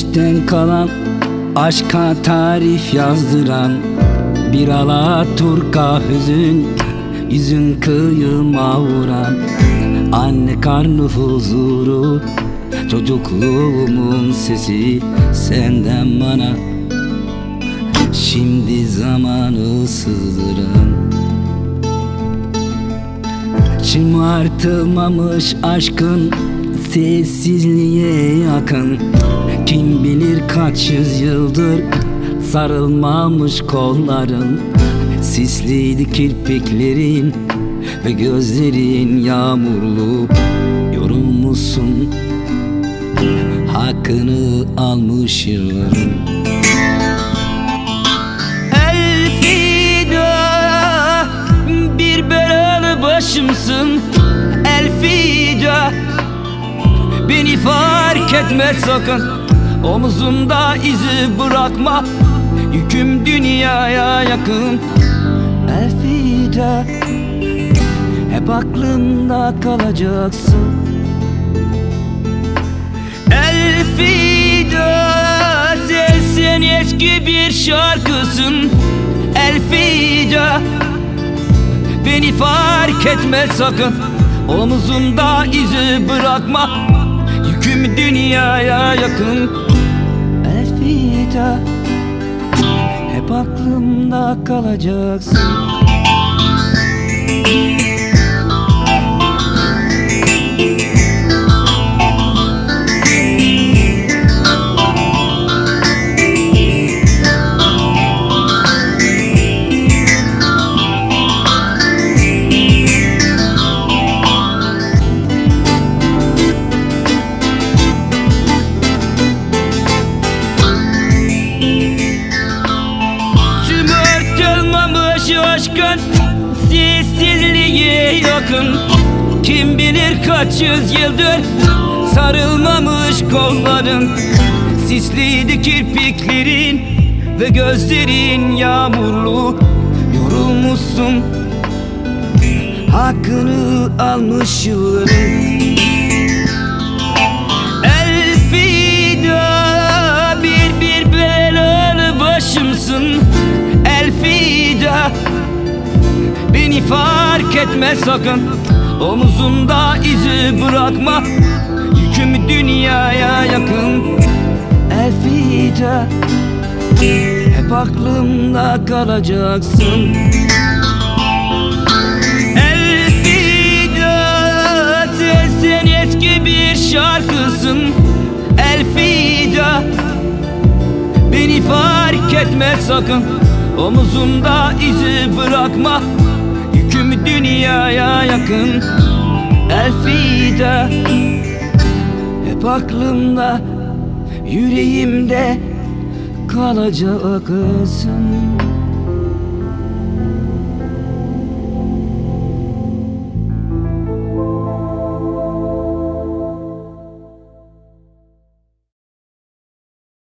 Geçmişten kalan aşka tarif yazdıran bir alaturka hüzün, yüzün kıyıma vuran anne karnı huzuru, çocukluğumun sesi senden bana. Şimdi zamanı sızdıran, şımartılmamış aşkın sessizliğe yakın. Kim bilir kaç yüzyıldır sarılmamış kolların, sisliydi kirpiklerin ve gözlerin yağmurlu. Yorulmuşsun, hakkını almış yılların. Elfida, bir belalı başımsın. Elfida, beni fark etme sakın. Omuzumda izi bırakma, yüküm dünyaya yakın. Elfida, hep aklımda kalacaksın. Elfida, sen eski bir şarkısın. Elfida, beni fark etme sakın. Omuzumda izi bırakma, yüküm dünyaya yakın. Elfida, hep aklımda kalacaksın. Aşkın sessizliğe yakın. Kim bilir kaç yüzyıldır sarılmamış kolların, sisliydi kirpiklerin ve gözlerin yağmurlu. Yorulmuşsun, hakkını almış yılların. Elfida, bir belalı başımsın. Elfida, beni fark etme sakın. Omuzumda izi bırakma, yüküm dünyaya yakın. Elfida, hep aklımda kalacaksın. Elfida, sen eski bir şarkısın. Elfida, beni fark etme sakın. Omuzumda izi bırakma, yüküm dünyaya yakın. Elfida, hep aklımda, yüreğimde kalacaksın.